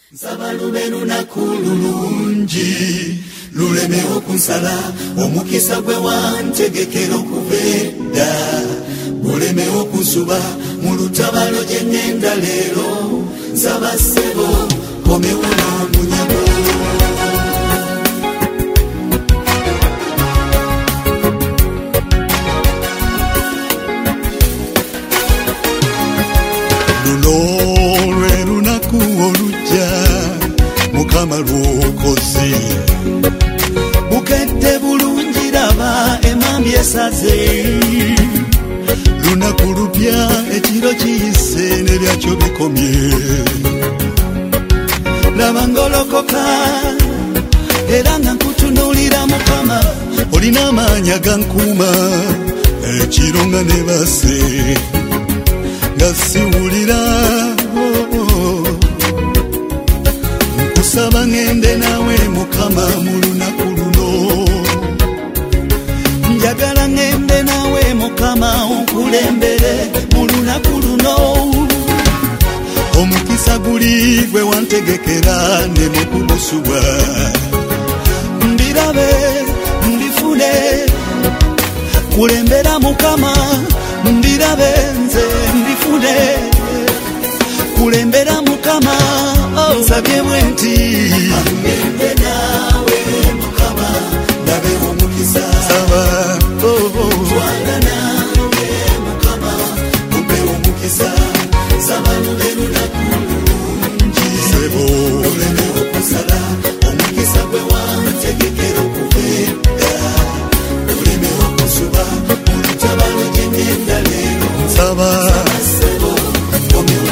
Nsaba lube lunaku lulungi lulemewo kunsala omukisa gwe wantegekera okuva edda gulemewo kunsuba mu lutabalo gye ŋŋenda leero nsaba ssebo komewo n'omunyago Mukama lwokoze bukedde bulungi raba emambi esaze lunaku lupya ekiro kiyise n'ebyakyo bikomye laba ngolokoka era nga nkutunuulira Mukama olina amaanyi agankuuma ekiro nga ne base nga siwulira Saba ngende nawe Mukama mu lunaku luno njagala ngende nawe Mukama onkulembere mu lunaku luno omukisa guli gwe wantegekera ne mukubusubwa mbirabe mbifune kulembera Mukama mbirabe nze mbifune kulembera Mukama nsabye bwenti ngende nawe Mukama ndabe omukisa saba twala nawe Mukama mube omukisa saba lube lunaku lulungi sebo lulemewo kusala omukisa gwe wantegekera okuva edda lulemewo kusuba mu lutabalo gye ŋŋenda leero saba sebo komewo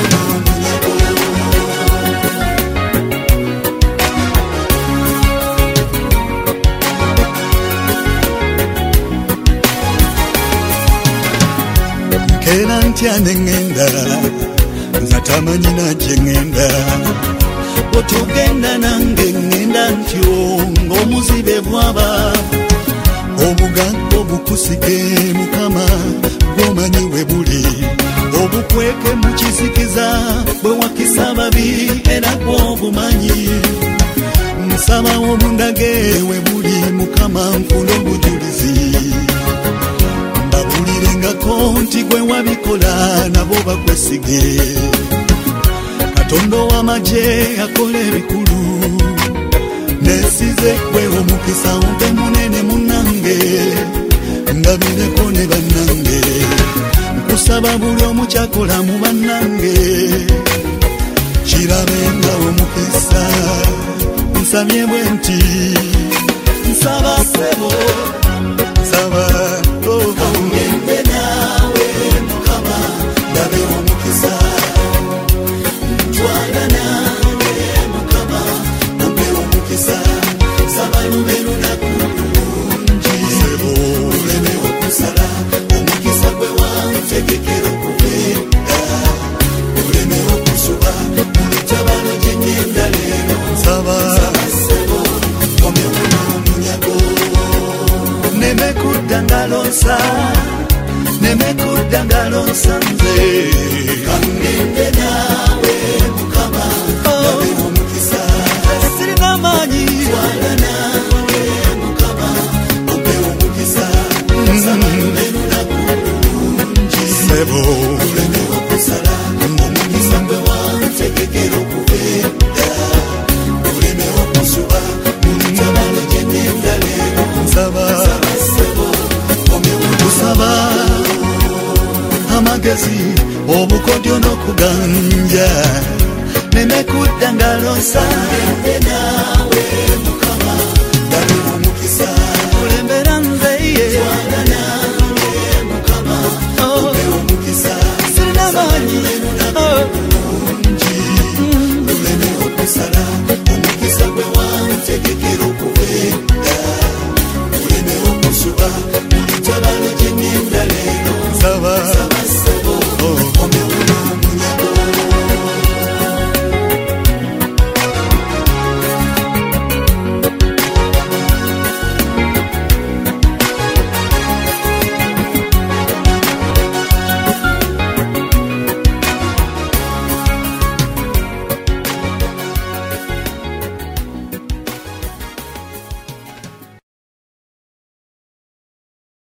era ntya neŋŋenda natamanyi nakye ŋŋenda otugenda nange ŋŋenda ntyo ng'omuzibe bwaba obugango bukusike Mukama gwomanyi we buli obukweke mu kizikiza bwe wakisa babi era gwobumanyi nsaba obundage we buli Mukama nfuna obujulizi mbabulirengako nti gwe wabikola nabo bakwesige Katonda w'amagye akola ebikulu nesize gwe omukisa ompe munene munnange ngabireko ne bannange nkusaba buli omu kyakola mu bannange kirabe nga omukisa nsabye bwe nti nsaba ssebo nsaba ngende nawe Mukama ndabe omukisa twala nawe Mukama mube omukisa saba lube lunaku lulungi sebo lulemewo kusala omukisa gwe wantegekera okuva edda lulemewo kusuba mu lutabalo gye ŋŋenda leero saba ssebo komewo n'omunyago nemekudda ngalonsa nze kangende nawe Mukama ndabe omukisa sirina maanyi twala nawe Mukama mube omukisa saba lube lunaku lulungi sebo lulemewo kusala omukisa gwe wantegekera okuva edda lulemewo kusuba mu lutabalo gye ŋŋenda leero nsaba ssebo komewo kusaba amagezi obukodyo n'okuganja nemekudda ngalonsa ngende nawe